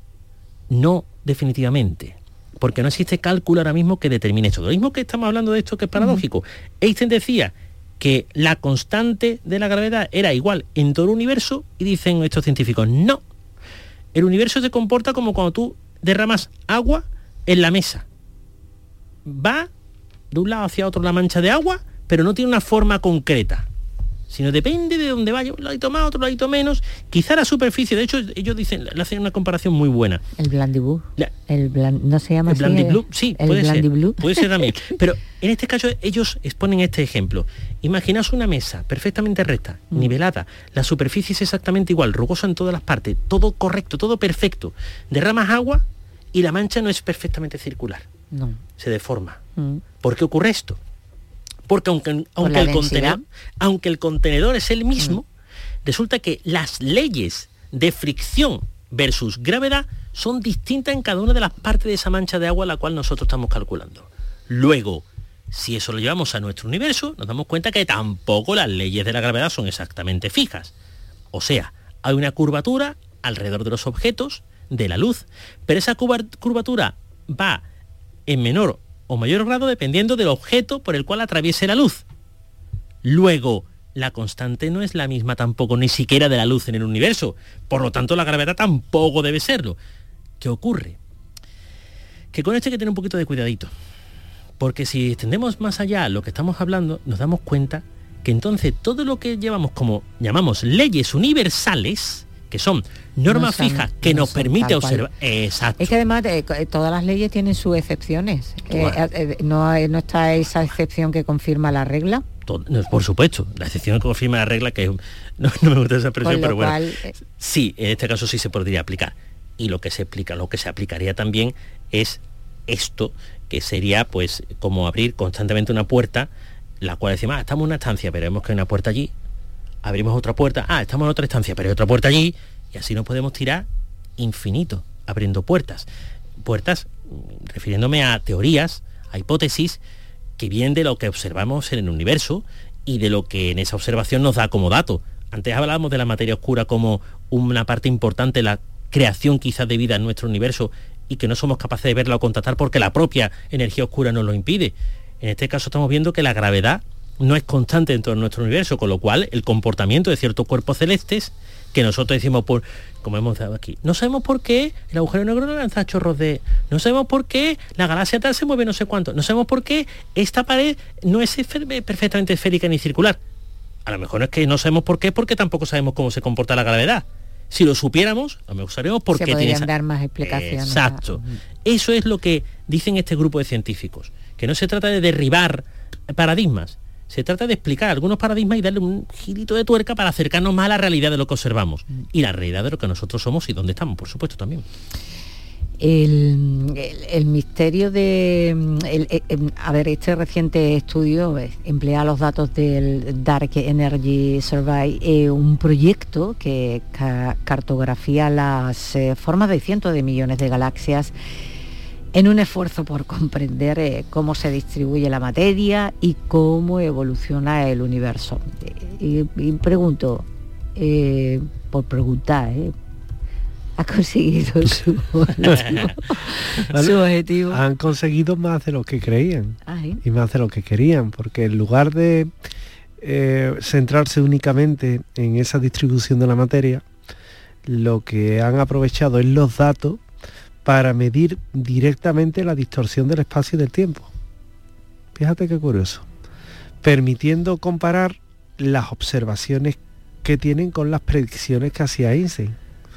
no definitivamente, porque no existe cálculo ahora mismo que determine esto. Lo mismo que estamos hablando de esto, que es paradójico. Einstein decía que la constante de la gravedad era igual en todo el universo, y dicen estos científicos, no, el universo se comporta como cuando tú derramas agua en la mesa. Va de un lado hacia otro la mancha de agua, pero no tiene una forma concreta, sino depende de dónde vaya, un ladito más, otro ladito menos, quizá la superficie. De hecho, ellos dicen, le hacen una comparación muy buena. El Blandy-Blue. ¿No se llama así? El Blandy-Blue, sí, puede ser también. Pero en este caso ellos exponen este ejemplo. Imaginaos una mesa perfectamente recta, nivelada, la superficie es exactamente igual, rugosa en todas las partes, todo correcto, todo perfecto. Derramas agua y la mancha no es perfectamente circular. No. Se deforma. ¿Por qué ocurre esto? Porque aunque el contenedor es el mismo, resulta que las leyes de fricción versus gravedad son distintas en cada una de las partes de esa mancha de agua a la cual nosotros estamos calculando. Luego, si eso lo llevamos a nuestro universo, nos damos cuenta que tampoco las leyes de la gravedad son exactamente fijas. O sea, hay una curvatura alrededor de los objetos de la luz, pero esa curvatura va en menor o mayor grado dependiendo del objeto por el cual atraviese la luz. Luego, la constante no es la misma tampoco, ni siquiera de la luz en el universo. Por lo tanto, la gravedad tampoco debe serlo. ¿Qué ocurre? Que con esto hay que tener un poquito de cuidadito. Porque si extendemos más allá lo que estamos hablando, nos damos cuenta que entonces todo lo que llamamos leyes universales, que son normas fijas que nos permite observar. Exacto. Es que además todas las leyes tienen sus excepciones. No está esa excepción que confirma la regla. Por supuesto, la excepción que confirma la regla, que no me gusta esa expresión, pero bueno, sí, en este caso sí se podría aplicar. Y lo que se aplicaría también es esto, que sería pues como abrir constantemente una puerta, la cual decimos, estamos en una estancia, pero vemos que hay una puerta allí, abrimos otra puerta, estamos en otra estancia, pero hay otra puerta allí, y así nos podemos tirar infinito, abriendo puertas, refiriéndome a teorías, a hipótesis, que vienen de lo que observamos en el universo y de lo que en esa observación nos da como dato. Antes hablábamos de la materia oscura como una parte importante de la creación quizás de vida en nuestro universo y que no somos capaces de verla o contactar porque la propia energía oscura nos lo impide. En este caso estamos viendo que la gravedad no es constante dentro de nuestro universo, con lo cual el comportamiento de ciertos cuerpos celestes que nosotros decimos, como hemos dado aquí, no sabemos por qué el agujero negro no lanza chorros de... No sabemos por qué la galaxia tal se mueve no sé cuánto. No sabemos por qué esta pared no es perfectamente esférica ni circular. A lo mejor no es que no sabemos por qué, porque tampoco sabemos cómo se comporta la gravedad. Si lo supiéramos, a lo mejor sabríamos por qué tiene dar más explicaciones. Exacto. Eso es lo que dicen este grupo de científicos. Que no se trata de derribar paradigmas. Se trata de explicar algunos paradigmas y darle un girito de tuerca para acercarnos más a la realidad de lo que observamos y la realidad de lo que nosotros somos y dónde estamos, por supuesto, también. El misterio de... este reciente estudio emplea los datos del Dark Energy Survey, un proyecto que cartografía las formas de cientos de millones de galaxias en un esfuerzo por comprender cómo se distribuye la materia y cómo evoluciona el universo. Y pregunto, por preguntar, ¿ha conseguido su objetivo? Han conseguido más de lo que creían. ¿Sí? Y más de lo que querían, porque en lugar de centrarse únicamente en esa distribución de la materia, lo que han aprovechado es los datos para medir directamente la distorsión del espacio y del tiempo. Fíjate qué curioso. Permitiendo comparar las observaciones que tienen con las predicciones que hacía Einstein.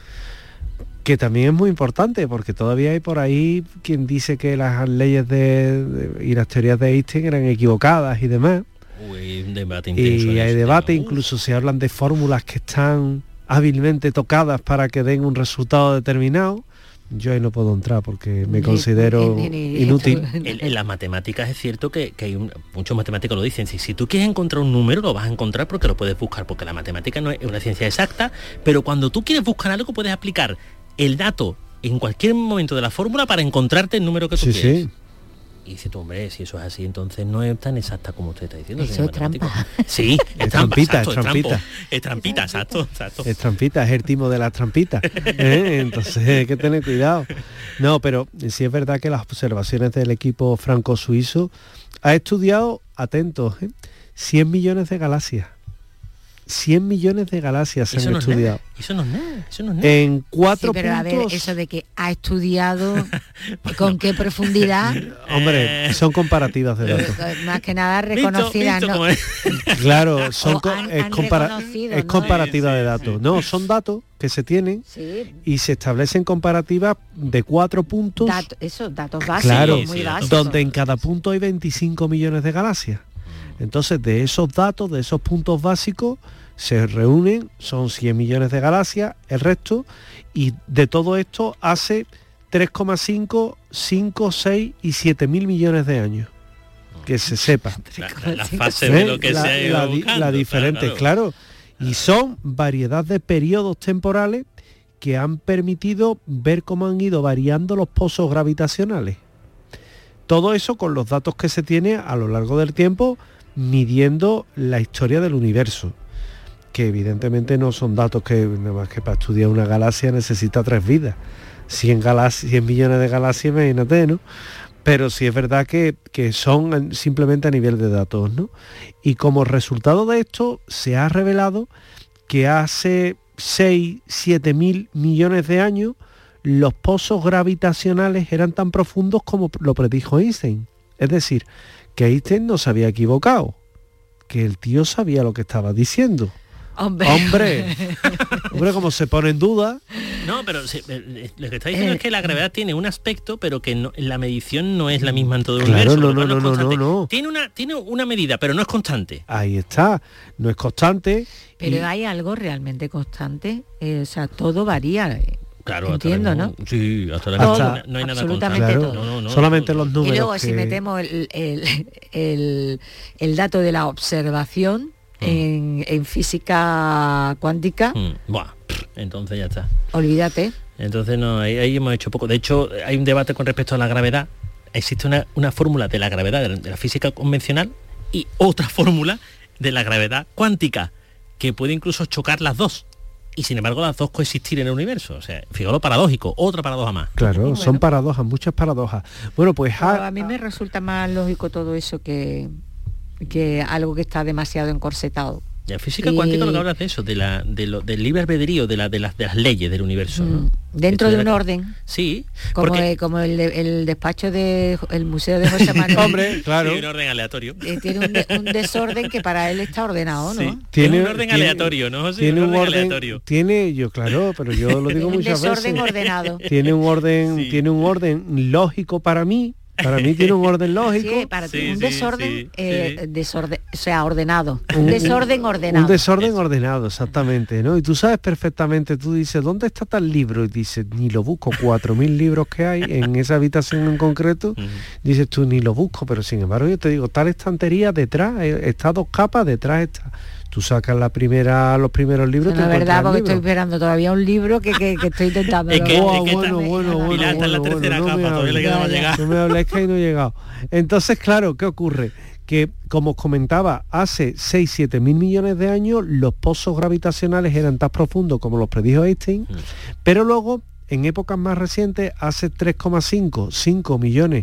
Que también es muy importante, porque todavía hay por ahí quien dice que las leyes y las teorías de Einstein eran equivocadas y demás. Un debate intenso. Y hay debate, incluso se hablan de fórmulas que están hábilmente tocadas para que den un resultado determinado. Yo ahí no puedo entrar porque me considero inútil. En las matemáticas es cierto que hay muchos matemáticos lo dicen, si tú quieres encontrar un número lo vas a encontrar porque lo puedes buscar, porque la matemática no es una ciencia exacta, pero cuando tú quieres buscar algo puedes aplicar el dato en cualquier momento de la fórmula para encontrarte el número que tú quieres. Sí. Y dices tú, hombre, si eso es así, entonces no es tan exacta como usted está diciendo. Eso es trampa. Sí, es trampita, exacto, es trampita. Es trampita, exacto. Es trampita, es el timo de las trampitas. Entonces hay que tener cuidado. No, pero sí es verdad que las observaciones del equipo franco-suizo ha estudiado, atentos, 100 millones de galaxias. 100 millones de galaxias se han estudiado. Eso no es nada. En 4 pero puntos... a ver, eso de que ha estudiado, bueno, ¿con qué profundidad? Hombre, son comparativas de datos. Más que nada reconocidas, ¿no? Claro, es comparativa de datos. No, son datos que se tienen y se establecen comparativas de 4 puntos. Datos básicos, claro, muy básicos. Donde en cada punto hay 25 millones de galaxias. Entonces, de esos datos, de esos puntos básicos, se reúnen, son 100 millones de galaxias, el resto, y de todo esto hace 3,5, 5, 6 y 7 mil millones de años. Que se sepa. La fase de lo que se ha ido buscando, la diferente, claro. Y son variedad de periodos temporales que han permitido ver cómo han ido variando los pozos gravitacionales. Todo eso con los datos que se tiene a lo largo del tiempo, midiendo la historia del universo, que evidentemente no son datos que nada más que para estudiar una galaxia necesita 3 vidas. 100 millones de galaxias, imagínate, ¿no? Pero sí es verdad que son simplemente a nivel de datos, ¿no? Y como resultado de esto se ha revelado que hace 6-7 mil millones de años los pozos gravitacionales eran tan profundos como lo predijo Einstein. Es decir, que Einstein no se había equivocado, que el tío sabía lo que estaba diciendo. Hombre, como se pone en duda. No, pero lo que está diciendo es que la gravedad tiene un aspecto, pero que no, la medición no es la misma en todo el universo. No. Tiene una medida, pero no es constante. Ahí está, no es constante. Pero hay algo realmente constante, o sea, todo varía. Claro, entiendo, ¿no? Sí, hasta la todo, no hay nada absolutamente constante. todo. No, solamente los números. Y luego si metemos el dato de la observación en física cuántica, entonces ya está. Olvídate. Entonces no, ahí hemos hecho poco. De hecho, hay un debate con respecto a la gravedad. Existe una fórmula de la gravedad de la física convencional y otra fórmula de la gravedad cuántica, que puede incluso chocar las dos. Y sin embargo las dos coexistir en el universo. O sea, fíjate lo paradójico, otra paradoja más. Claro, bueno, son paradojas, muchas paradojas. Bueno, pues a mí me resulta más lógico todo eso que algo que está demasiado encorsetado. La física cuántica lo que habla de eso, del libre albedrío, de las leyes del universo, ¿no? Dentro de un orden. Sí. Como el despacho del Museo de José Manuel. Hombre, claro. Sí, un orden aleatorio. Tiene un desorden que para él está ordenado, ¿no? Sí. Tiene un orden aleatorio, ¿no? Sí, tiene un orden aleatorio. Pero yo lo digo muchas veces. Un desorden ordenado. Tiene un orden lógico para mí. Para mí tiene un orden lógico. Sí, para ti un desorden, o sea, ordenado. Un desorden ordenado. Un desorden ordenado, exactamente, ¿no? Y tú sabes perfectamente, tú dices, ¿dónde está tal libro? Y dices, ni lo busco, 4.000 libros que hay en esa habitación en concreto. Dices tú, ni lo busco, pero sin embargo yo te digo, tal estantería detrás, está 2 capas, detrás está... Tú sacas los primeros libros. No, la verdad, porque estoy esperando todavía un libro que estoy intentando. Bueno, está en la tercera capa, todavía le queda para llegar. No me hables que ahí no he llegado. Entonces, claro, ¿qué ocurre? Que, como os comentaba, hace 6-7 mil millones de años los pozos gravitacionales eran tan profundos como los predijo Einstein, pero luego, en épocas más recientes, hace 5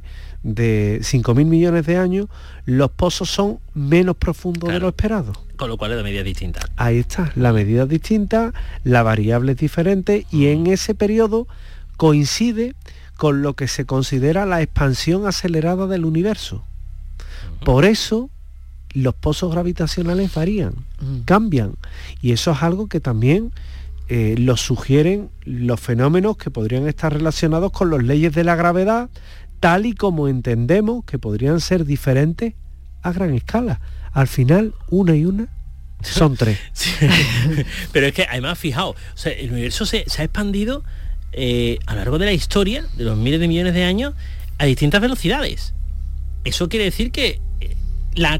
mil millones de años, los pozos son menos profundos de lo esperado. Con lo cual la medida es distinta. Ahí está, la medida es distinta, la variable es diferente y en ese periodo coincide con lo que se considera la expansión acelerada del universo. Por eso los pozos gravitacionales varían, cambian, y eso es algo que también lo sugieren los fenómenos que podrían estar relacionados con las leyes de la gravedad, tal y como entendemos que podrían ser diferentes a gran escala. Al final, una y una son 3. Sí. Pero es que además, fijaos, o sea, el universo se ha expandido a lo largo de la historia, de los miles de millones de años, a distintas velocidades. Eso quiere decir que la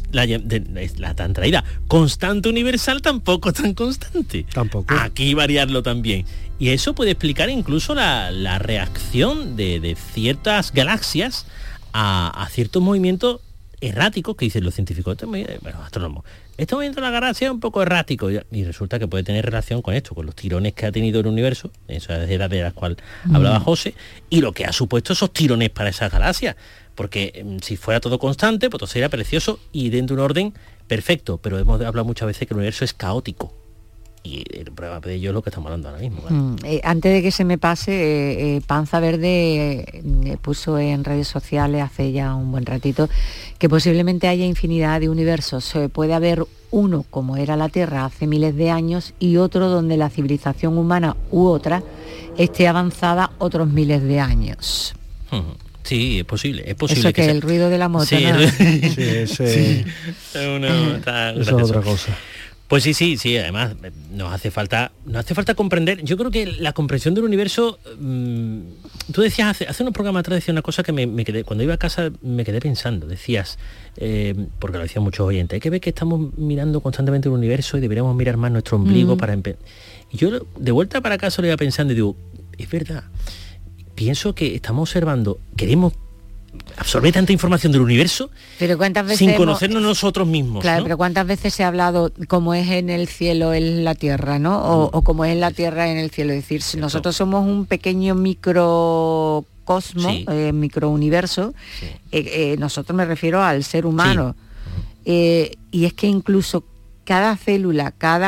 tan traída constante universal tampoco es tan constante. Tampoco. Aquí variarlo también. Y eso puede explicar incluso la reacción de ciertas galaxias a ciertos movimientos erráticos que dicen los científicos, astrónomos. Este movimiento de la galaxia es un poco errático y resulta que puede tener relación con esto, con los tirones que ha tenido el universo, esas edades de las cuales hablaba José, y lo que ha supuesto esos tirones para esas galaxias. Porque si fuera todo constante, pues todo sería precioso y dentro de un orden perfecto, pero hemos hablado muchas veces que el universo es caótico. Y el prueba de ello es lo que estamos hablando ahora mismo. ¿Vale? Antes de que se me pase, Panza Verde puso en redes sociales hace ya un buen ratito que posiblemente haya infinidad de universos. Puede haber uno como era la Tierra hace miles de años y otro donde la civilización humana u otra esté avanzada otros miles de años. Sí, es posible. Eso que el ruido de la moto, sí, ¿no? Eso es otra cosa. Pues sí, además nos hace falta comprender. Yo creo que la comprensión del universo, tú decías hace unos programas atrás, decías una cosa que me quedé, cuando iba a casa me quedé pensando, decías, porque lo decían muchos oyentes, hay que ver que estamos mirando constantemente el universo y deberíamos mirar más nuestro ombligo para y yo de vuelta para casa lo iba pensando y digo, es verdad, pienso que estamos observando, queremos absorber tanta información del universo, pero ¿cuántas veces sin conocernos nosotros mismos? Claro, ¿no? pero ¿cuántas veces se ha hablado como es en el cielo en la tierra, ¿no? O como es en la tierra en el cielo? Es decir, si nosotros somos un pequeño microcosmo, Sí. Microuniverso, Sí. nosotros me refiero al ser humano. Y es que incluso cada célula,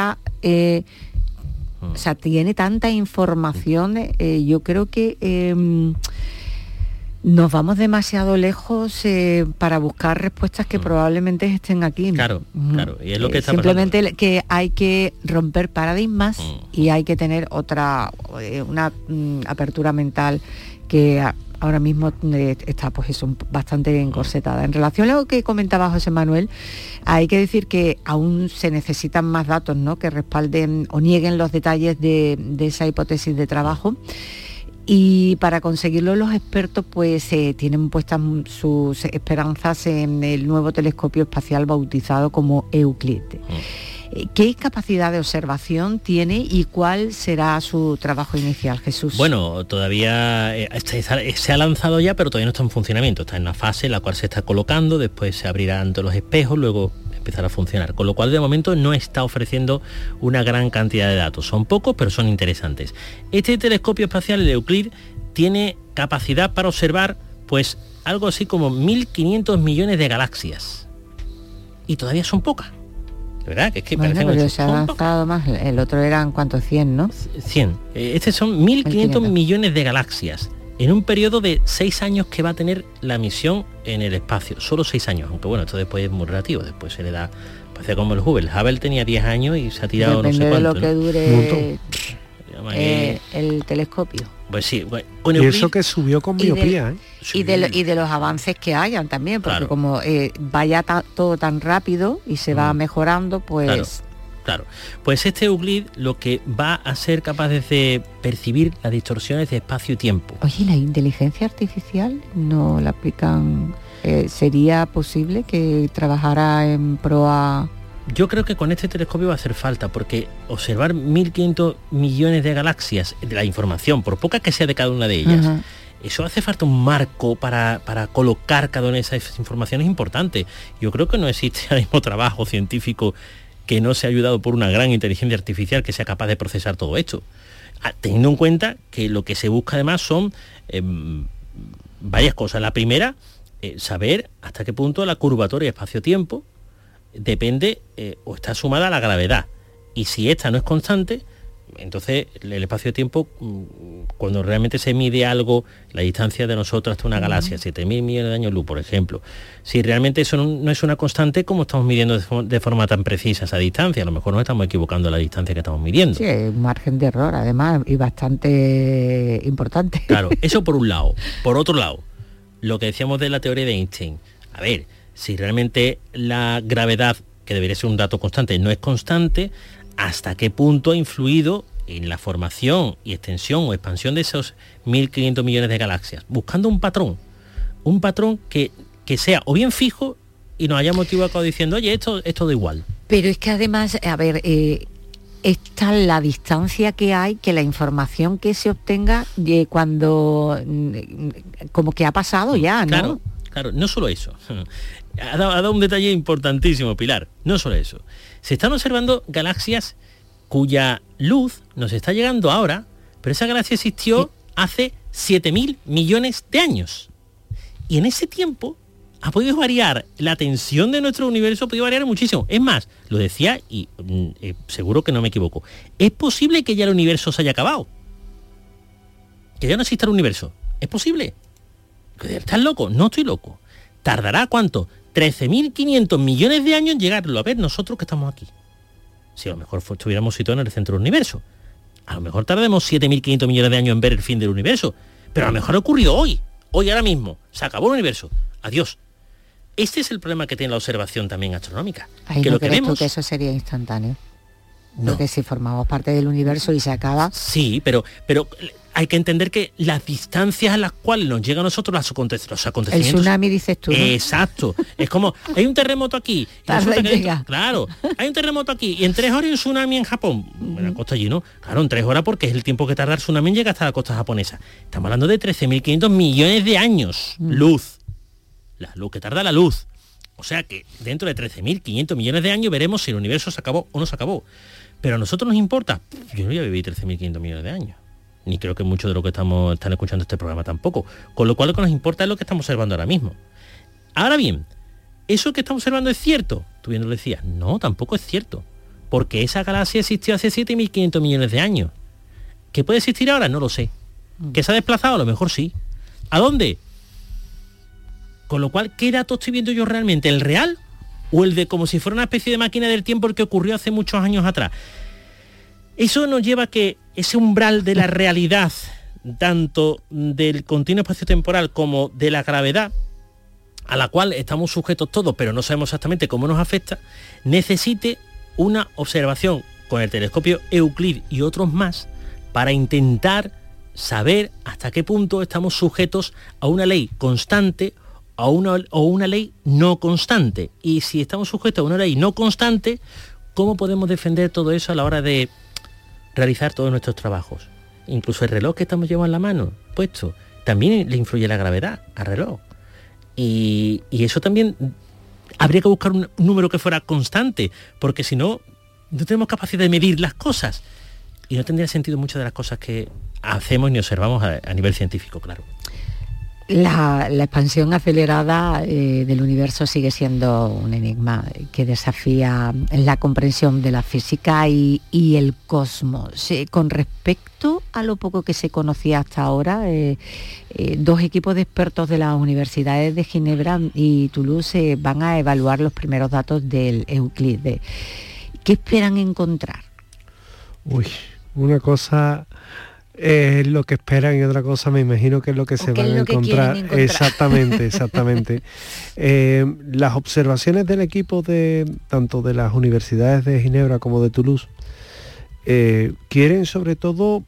o sea, tiene tanta información, yo creo que nos vamos demasiado lejos para buscar respuestas que probablemente estén aquí, ¿no? Claro, y es lo que está simplemente pasando. que hay que romper paradigmas y hay que tener una apertura mental que ahora mismo está pues eso, bastante encorsetada. En relación a lo que comentaba José Manuel, hay que decir que aún se necesitan más datos, ¿no?, que respalden o nieguen los detalles de esa hipótesis de trabajo. Y para conseguirlo los expertos pues tienen puestas sus esperanzas en el nuevo telescopio espacial bautizado como Euclid. ¿Qué capacidad de observación tiene y cuál será su trabajo inicial, Jesús? Bueno, todavía se ha lanzado ya, pero todavía no está en funcionamiento. Está en una fase en la cual se está colocando, después se abrirán todos los espejos, luego empezará a funcionar. Con lo cual, de momento, no está ofreciendo una gran cantidad de datos. Son pocos, pero son interesantes. Este telescopio espacial, el Euclid, tiene capacidad para observar, pues, algo así como 1.500 millones de galaxias. Y todavía son pocas. De verdad, que es que bueno, parece pero mucho. se ha avanzado más. El otro eran, ¿cuántos? 100, ¿no? 100. Estos son 1.500 millones de galaxias en un periodo de 6 años que va a tener la misión en el espacio. Solo 6 años, aunque bueno, esto después es muy relativo. Después se le da, parece como el Hubble. Hubble tenía 10 años y se ha tirado depende no sé cuánto. De lo que dure el telescopio. Pues sí. Bueno, y eso que subió con miopía, ¿eh? Y de los avances que hayan también, porque Claro. como vaya todo tan rápido y se va mejorando, pues... Claro, pues este Euclid lo que va a ser capaz de percibir las distorsiones de espacio y tiempo. Oye, ¿la inteligencia artificial no la aplican? ¿Sería posible que trabajara en pro a...? Yo creo que con este telescopio va a hacer falta, porque observar 1.500 millones de galaxias, de la información, por poca que sea de cada una de ellas, Ajá. eso hace falta un marco para colocar cada una de esas informaciones importantes. Yo creo que no existe ahora mismo trabajo científico que no sea ayudado por una gran inteligencia artificial que sea capaz de procesar todo esto. Teniendo en cuenta que lo que se busca además son varias cosas. La primera, saber hasta qué punto la curvatoria espacio-tiempo depende o está sumada a la gravedad. Y si esta no es constante, entonces el espacio-tiempo, cuando realmente se mide algo, la distancia de nosotros hasta una galaxia, 7.000 millones de años luz, por ejemplo, si realmente eso no es una constante, ¿cómo estamos midiendo de forma tan precisa esa distancia? A lo mejor nos estamos equivocando la distancia que estamos midiendo. Sí, un margen de error, además, y bastante importante. Claro, eso por un lado. Por otro lado, lo que decíamos de la teoría de Einstein. A ver, si realmente la gravedad, que debería ser un dato constante, no es constante, ¿hasta qué punto ha influido en la formación y extensión o expansión de esos 1.500 millones de galaxias? Buscando un patrón que sea o bien fijo y nos hayamos equivocado diciendo, oye, esto da igual. Pero es que además, a ver, está la distancia que hay, que la información que se obtenga cuando como que ha pasado ya, ¿no? Claro, no solo eso. Ha dado un detalle importantísimo, Pilar. No solo eso. Se están observando galaxias cuya luz nos está llegando ahora, pero esa galaxia existió hace 7.000 millones de años. Y en ese tiempo ha podido variar, la tensión de nuestro universo ha podido variar muchísimo. Es más, lo decía y seguro que no me equivoco, es posible que ya el universo se haya acabado. Que ya no exista el universo. ¿Es posible? ¿Estás loco? No estoy loco. ¿Tardará cuánto? 13.500 millones de años en llegarlo a ver nosotros que estamos aquí. Si a lo mejor estuviéramos situados en el centro del universo. A lo mejor tardemos 7.500 millones de años en ver el fin del universo. Pero a lo mejor ha ocurrido hoy, ahora mismo. Se acabó el universo. Adiós. Este es el problema que tiene la observación también astronómica. Ahí que no lo que crees tú vemos... que eso sería instantáneo. Porque si formamos parte del universo y se acaba... Sí, pero hay que entender que las distancias a las cuales nos llegan a nosotros los acontecimientos... El tsunami, dices tú, ¿no? Exacto. Es como, hay un terremoto aquí. Claro, hay un terremoto aquí y en 3 horas hay un tsunami en Japón. En la costa allí, ¿no? Claro, en 3 horas porque es el tiempo que tarda el tsunami en llegar hasta la costa japonesa. Estamos hablando de 13.500 millones de años. Luz. La luz, que tarda la luz. O sea que dentro de 13.500 millones de años veremos si el universo se acabó o no se acabó. Pero a nosotros nos importa. Yo no voy a vivir 13.500 millones de años. Ni creo que muchos de los que están escuchando este programa tampoco. Con lo cual lo que nos importa es lo que estamos observando ahora mismo. Ahora bien, ¿eso que estamos observando es cierto? Tú bien lo decías. No, tampoco es cierto. Porque esa galaxia existió hace 7.500 millones de años. ¿Que puede existir ahora? No lo sé. ¿Que se ha desplazado? A lo mejor sí. ¿A dónde? Con lo cual, ¿qué dato estoy viendo yo realmente? ¿El real? ¿O el de como si fuera una especie de máquina del tiempo el que ocurrió hace muchos años atrás? Eso nos lleva a que ese umbral de la realidad, tanto del continuo espacio-temporal como de la gravedad, a la cual estamos sujetos todos, pero no sabemos exactamente cómo nos afecta, necesite una observación con el telescopio Euclid y otros más para intentar saber hasta qué punto estamos sujetos a una ley constante o una ley no constante. Y si estamos sujetos a una ley no constante, ¿cómo podemos defender todo eso a la hora de realizar todos nuestros trabajos? Incluso el reloj que estamos llevando en la mano, puesto, también le influye la gravedad al reloj. Y eso también habría que buscar un número que fuera constante, porque si no, no tenemos capacidad de medir las cosas. Y no tendría sentido muchas de las cosas que hacemos ni observamos a nivel científico, claro. La expansión acelerada del universo sigue siendo un enigma que desafía la comprensión de la física y el cosmos. Con respecto a lo poco que se conocía hasta ahora, 2 equipos de expertos de las universidades de Ginebra y Toulouse van a evaluar los primeros datos del Euclid. ¿Qué esperan encontrar? Una cosa es lo que esperan y otra cosa me imagino que es lo que se van a encontrar. Exactamente. Las observaciones del equipo tanto de las universidades de Ginebra como de Toulouse quieren sobre todo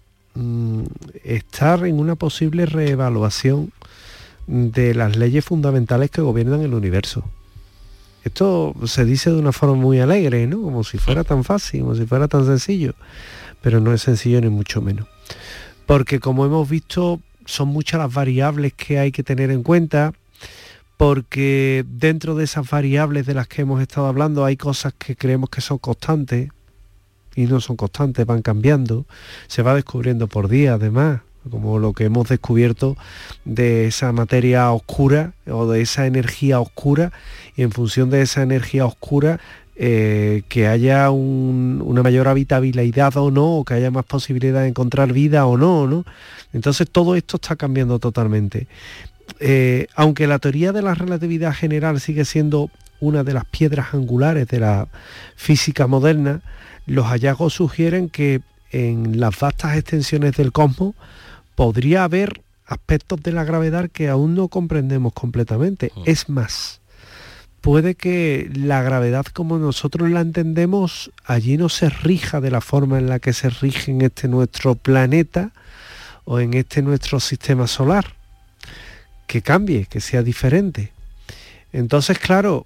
estar en una posible reevaluación de las leyes fundamentales que gobiernan el universo. Esto se dice de una forma muy alegre, ¿no? Como si fuera tan fácil, como si fuera tan sencillo, pero no es sencillo ni mucho menos. Porque como hemos visto, son muchas las variables que hay que tener en cuenta, porque dentro de esas variables de las que hemos estado hablando hay cosas que creemos que son constantes y no son constantes, van cambiando, se va descubriendo por día además, como lo que hemos descubierto de esa materia oscura o de esa energía oscura, y en función de esa energía oscura que haya una mayor habitabilidad o no, o que haya más posibilidad de encontrar vida o no, ¿no? Entonces todo esto está cambiando totalmente. Aunque la teoría de la relatividad general sigue siendo una de las piedras angulares de la física moderna, los hallazgos sugieren que en las vastas extensiones del cosmos podría haber aspectos de la gravedad que aún no comprendemos completamente. Es más, puede que la gravedad como nosotros la entendemos allí no se rija de la forma en la que se rige en este nuestro planeta o en este nuestro sistema solar. Que cambie, que sea diferente. Entonces, claro,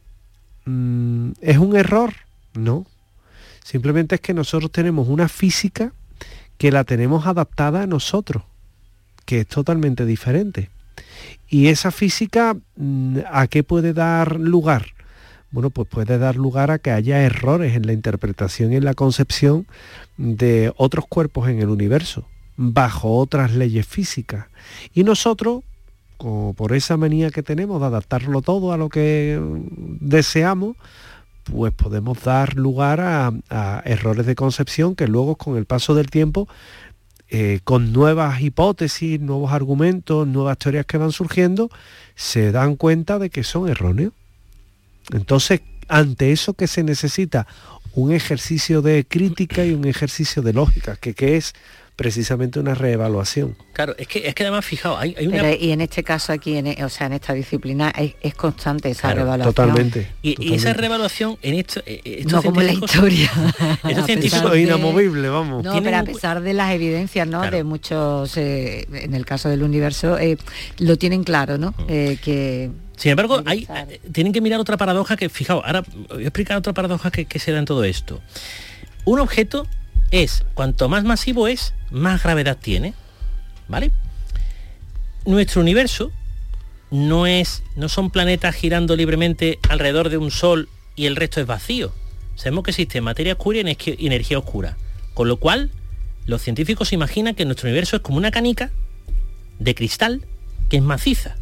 ¿es un error? No. Simplemente es que nosotros tenemos una física que la tenemos adaptada a nosotros, que es totalmente diferente. ¿Y esa física a qué puede dar lugar? Bueno, pues puede dar lugar a que haya errores en la interpretación y en la concepción de otros cuerpos en el universo, bajo otras leyes físicas. Y nosotros, como por esa manía que tenemos de adaptarlo todo a lo que deseamos, pues podemos dar lugar a errores de concepción que luego con el paso del tiempo, con nuevas hipótesis, nuevos argumentos, nuevas teorías que van surgiendo, se dan cuenta de que son erróneos. Entonces, ante eso que se necesita un ejercicio de crítica y un ejercicio de lógica, que es precisamente una reevaluación. Claro, es que además, fijaos, hay una... Pero, y en este caso aquí, en esta disciplina, es constante esa reevaluación. Totalmente. Y esa reevaluación en estos no como la historia. Estos científicos es inamovible, vamos. No, pero a pesar de las evidencias, ¿no? Claro. De muchos, en el caso del universo, lo tienen claro, ¿no? Que... Sin embargo, tienen que mirar otra paradoja que, fijaos, ahora voy a explicar otra paradoja que se da en todo esto. Un objeto cuanto más masivo es, más gravedad tiene, ¿vale? Nuestro universo no son planetas girando libremente alrededor de un sol y el resto es vacío. Sabemos que existe materia oscura y energía oscura, con lo cual los científicos imaginan que nuestro universo es como una canica de cristal que es maciza.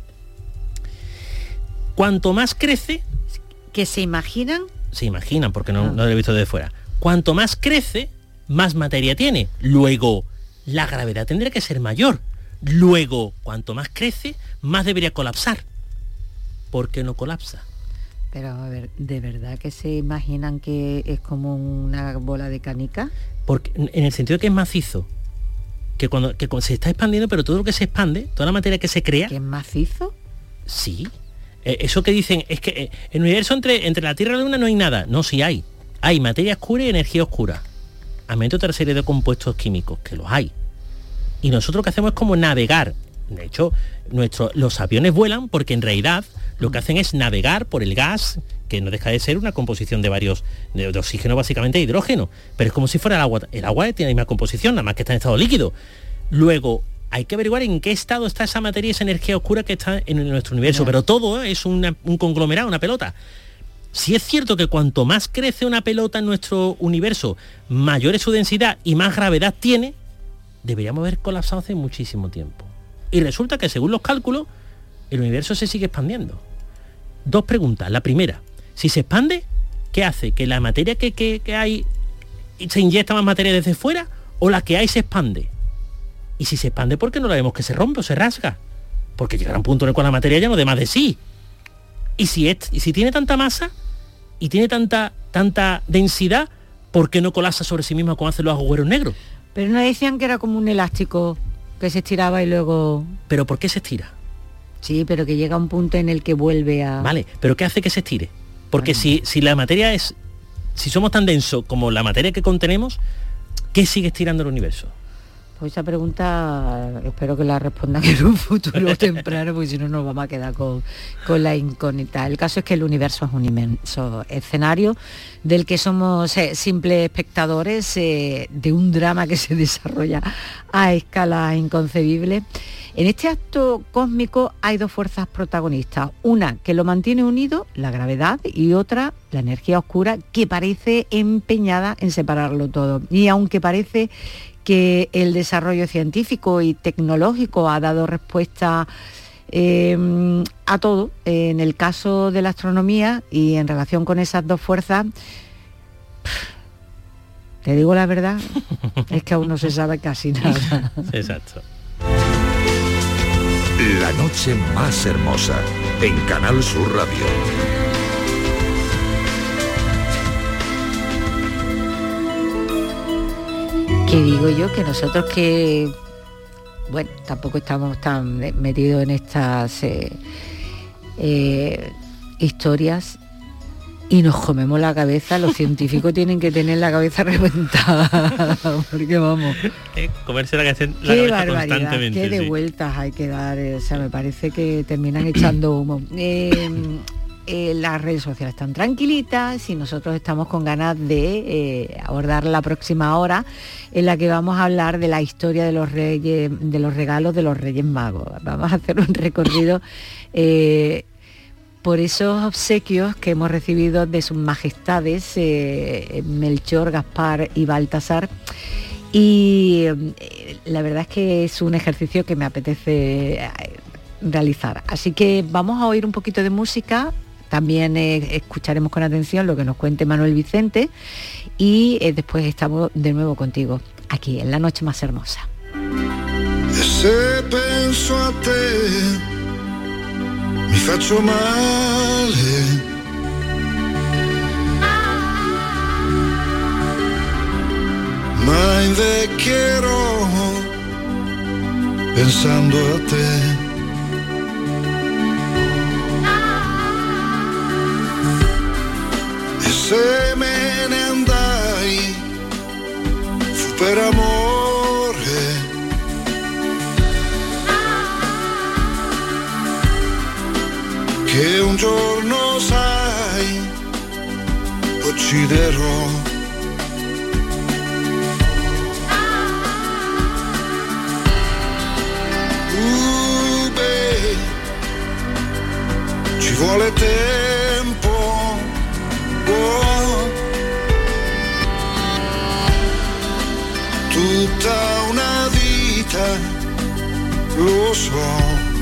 Cuanto más crece... ¿Que se imaginan? Se imaginan, porque no lo he visto desde fuera. Cuanto más crece, más materia tiene. Luego, la gravedad tendría que ser mayor. Luego, cuanto más crece, más debería colapsar. ¿Por qué no colapsa? Pero a ver, ¿de verdad que se imaginan que es como una bola de canica? Porque en el sentido de que es macizo. Que cuando se está expandiendo, pero todo lo que se expande, toda la materia que se crea... ¿Que es macizo? Sí. Eso que dicen es que en el universo entre la Tierra y la Luna no hay nada. No, sí hay. Hay materia oscura y energía oscura. Aumenta otra serie de compuestos químicos, que los hay. Y nosotros lo que hacemos es como navegar. De hecho, los aviones vuelan porque en realidad lo que hacen es navegar por el gas, que no deja de ser una composición de oxígeno, básicamente de hidrógeno. Pero es como si fuera el agua. El agua tiene la misma composición, nada más que está en estado líquido. Luego, hay que averiguar en qué estado está esa materia y esa energía oscura que está en nuestro universo. Pero todo es un conglomerado, una pelota. Si es cierto que cuanto más crece una pelota en nuestro universo, mayor es su densidad y más gravedad tiene, deberíamos haber colapsado hace muchísimo tiempo. Y resulta que según los cálculos, el universo se sigue expandiendo. Dos preguntas. La primera, si se expande, ¿qué hace? ¿Que la materia que hay se inyecta más materia desde fuera o la que hay se expande? Y si se expande, ¿por qué no la vemos que se rompe o se rasga? Porque llegará un punto en el cual la materia ya no dé más de sí. Y si tiene tanta masa y tiene tanta densidad, ¿por qué no colapsa sobre sí misma como hacen los agujeros negros? Pero no decían que era como un elástico que se estiraba y luego... ¿Pero por qué se estira? Sí, pero que llega un punto en el que vuelve a... Vale, pero ¿qué hace que se estire? Porque si la materia si somos tan densos como la materia que contenemos, ¿qué sigue estirando el universo? Pues esa pregunta espero que la respondan en un futuro temprano, porque si no nos vamos a quedar con la incógnita. El caso es que el universo es un inmenso escenario del que somos simples espectadores de un drama que se desarrolla a escala inconcebible. En este acto cósmico hay dos fuerzas protagonistas, una que lo mantiene unido, la gravedad, y otra, la energía oscura, que parece empeñada en separarlo todo. Y aunque parece que el desarrollo científico y tecnológico ha dado respuesta a todo, en el caso de la astronomía y en relación con esas dos fuerzas, te digo la verdad, es que aún no se sabe casi nada. Exacto. La noche más hermosa en Canal Sur Radio. Que digo yo que nosotros que, bueno, tampoco estamos tan metidos en estas historias y nos comemos la cabeza, los científicos tienen que tener la cabeza reventada, porque vamos... comerse la cabeza constantemente. Qué de vueltas hay que dar, o sea, me parece que terminan echando humo. Las redes sociales están tranquilitas y nosotros estamos con ganas de abordar la próxima hora en la que vamos a hablar de la historia de los reyes, de los regalos de los Reyes Magos. Vamos a hacer un recorrido por esos obsequios que hemos recibido de sus majestades Melchor, Gaspar y Baltasar. Y la verdad es que es un ejercicio que me apetece realizar. Así que vamos a oír un poquito de música. También escucharemos con atención lo que nos cuente Manuel Vicente y después estamos de nuevo contigo, aquí en La Noche Más Hermosa. Se penso a te, mi faccio male, ma invecchierò pensando a te. E se me ne andai fu per amore, che un giorno sai ucciderò. Ci vuole tempo, oh, tutta una vita, lo so.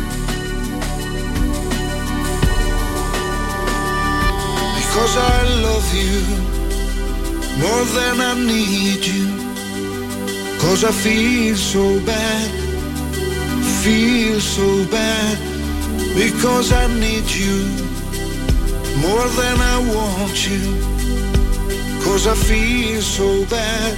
Because I love you more than I need you. 'Cause I feel so bad, because I need you more than I want you. 'Cause I feel so bad,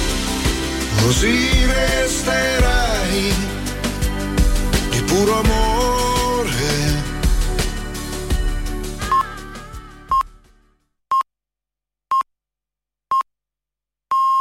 così resterai di puro amore.